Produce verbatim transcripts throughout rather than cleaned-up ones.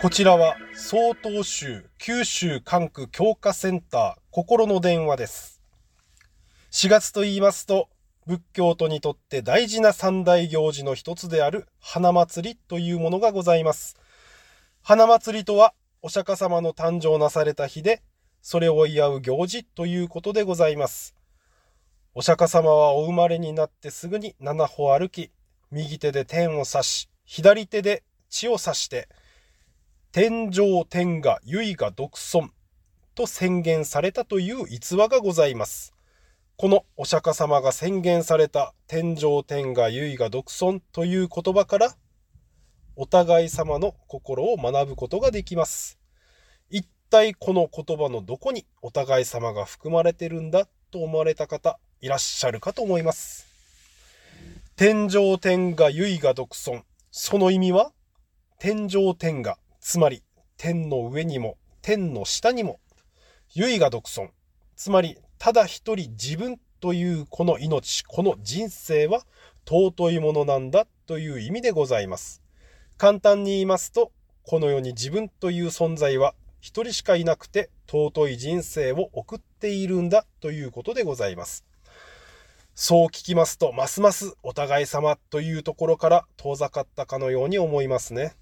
こちらは曹洞宗九州管区教化センター心の電話です。しがつと言いますと、仏教徒にとって大事な三大行事の一つである花祭りというものがございます。花祭りとはお釈迦様の誕生なされた日で、それを祝う行事ということでございます。お釈迦様はお生まれになってすぐに七歩歩き、右手で天を指し、左手で地を指して、天上天下唯我独尊と宣言されたという逸話がございます。このお釈迦様が宣言された天上天下唯我独尊という言葉から、お互い様の心を学ぶことができます。一体この言葉のどこにお互い様が含まれてるんだと思われた方いらっしゃるかと思います。天上天下唯我独尊、その意味は、天上天下、つまり天の上にも天の下にも、唯我独尊、つまりただ一人自分というこの命、この人生は尊いものなんだという意味でございます。簡単に言いますと、この世に自分という存在は一人しかいなくて、尊い人生を送っているんだということでございます。そう聞きますと、ますますお互い様というところから遠ざかったかのように思いますね。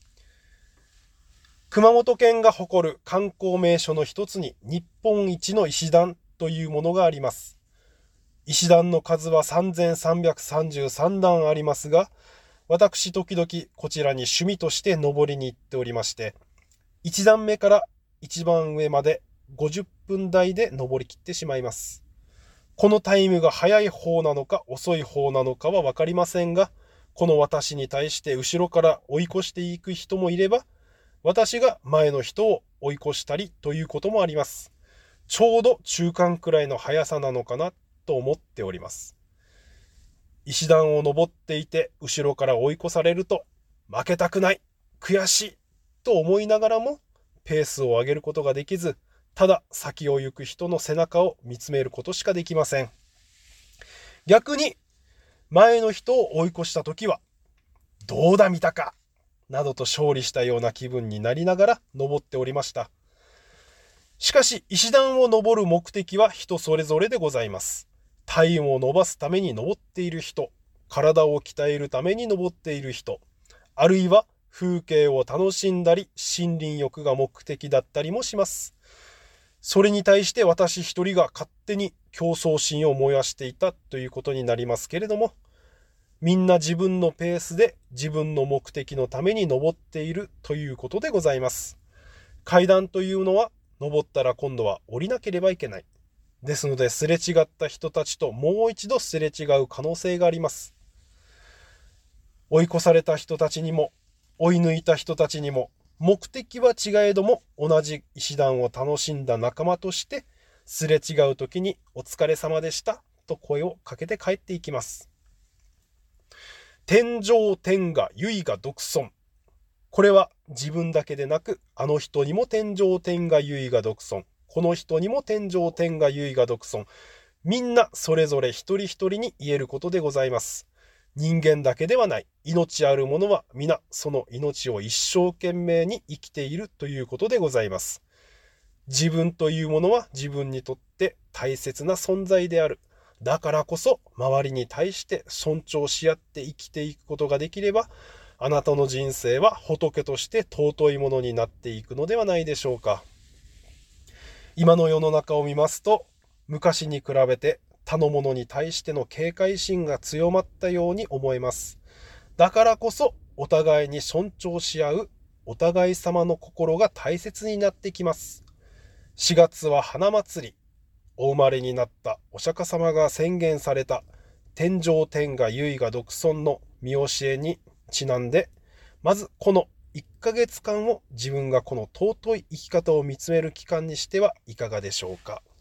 熊本県が誇る観光名所の一つに日本一の石段というものがあります。石段の数はさんぜんさんびゃくさんじゅうさんだんありますが、私時々こちらに趣味として登りに行っておりまして、いちだんめから一番上までごじゅっぷん台で登りきってしまいます。このタイムが速い方なのか遅い方なのかはわかりませんが、この私に対して後ろから追い越していく人もいれば、私が前の人を追い越したりということもあります。ちょうど中間くらいの速さなのかなと思っております。石段を登っていて後ろから追い越されると、負けたくない、悔しいと思いながらもペースを上げることができず、ただ先を行く人の背中を見つめることしかできません。逆に前の人を追い越した時は、どうだ見たかなどと勝利したような気分になりながら登っておりました。しかし石段を登る目的は人それぞれでございます。体温を伸ばすために登っている人、体を鍛えるために登っている人、あるいは風景を楽しんだり森林浴が目的だったりもします。それに対して私一人が勝手に競争心を燃やしていたということになりますけれども、みんな自分のペースで自分の目的のために登っているということでございます。階段というのは登ったら今度は降りなければいけない。ですので、すれ違った人たちともう一度すれ違う可能性があります。追い越された人たちにも追い抜いた人たちにも、目的は違えども同じ石段を楽しんだ仲間として、すれ違う時にお疲れ様でしたと声をかけて帰っていきます。天上天下唯我独尊、これは自分だけでなく、あの人にも天上天下唯我独尊、この人にも天上天下唯我独尊、みんなそれぞれ一人一人に言えることでございます。人間だけではない、命あるものは皆その命を一生懸命に生きているということでございます。自分というものは自分にとって大切な存在である。だからこそ周りに対して尊重し合って生きていくことができれば、あなたの人生は仏として尊いものになっていくのではないでしょうか。今の世の中を見ますと、昔に比べて他の者に対しての警戒心が強まったように思えます。だからこそお互いに尊重し合うお互い様の心が大切になってきます。しがつは花祭り。お生まれになったお釈迦様が宣言された天上天下唯我独尊の見教えにちなんで、まずこのいっかげつかんを自分がこの尊い生き方を見つめる期間にしてはいかがでしょうか。